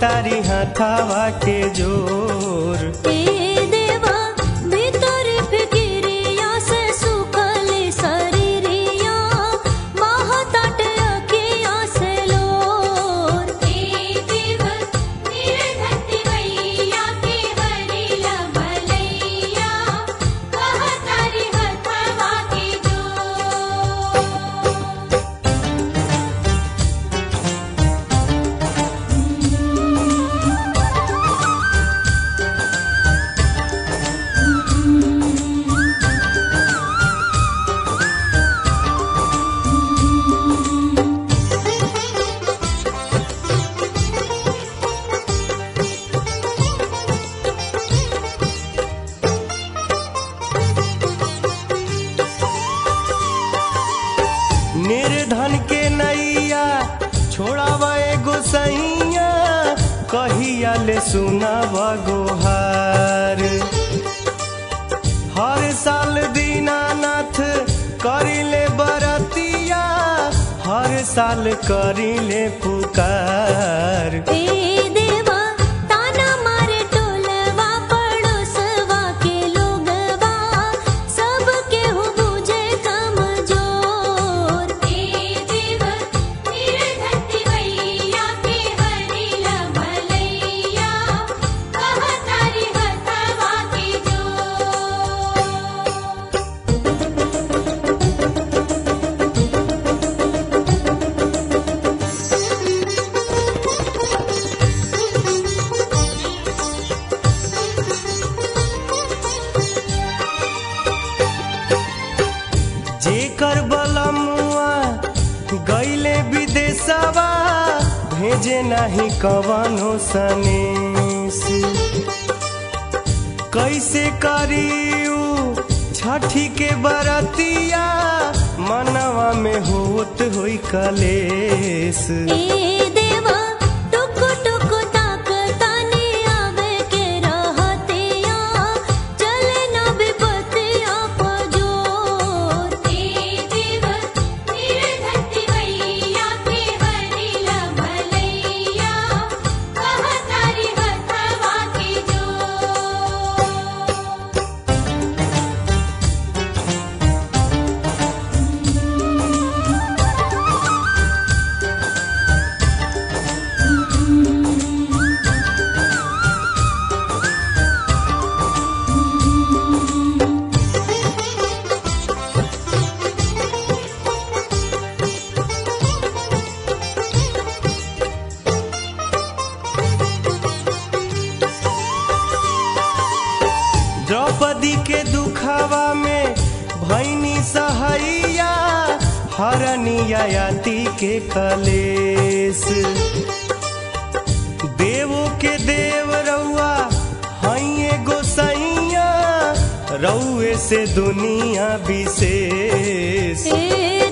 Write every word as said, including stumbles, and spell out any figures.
तारी हथावा के जोर। ए देवा भीतर फिकिरिया से सुखले शरीरिया महताट अखिया से लोर। ए देव निर्धति मैया के हरिला भलैया कह तारी हथवा के जोर। निर्धन के नैया छोड़ावे गोसैया कहिया ले सुनाव गोहार। हर साल दीनानाथ करिले बरतिया हर साल करिले पुकार। ए देवा ताना मारे टोलवा पड़ोसवा के लोगवा सब केहू बुझे कमजोर। ए देव निर्धति मैया के हरिला भलैया कह तारी हथवा के जोर। जेकर बलमुआ गईले विदेशवा भेजे नहीं कवनो सनेस। कैसे करियू छठी के बरतिया मनवा में होत होई कलेस। ए देवा टुक टुक ताकतानी आवे के रहतिया चले न विपतिया पजोर। ए देव निर्धति मैया के हरिला भलैया कह तारी हथवा के जोर। द्रौपदी के दुखावा में भैनी सहैया हरनिया याति के कलेस। देवो के देव रउआ हइये गोसैया रउए से दुनिया विशेष। ए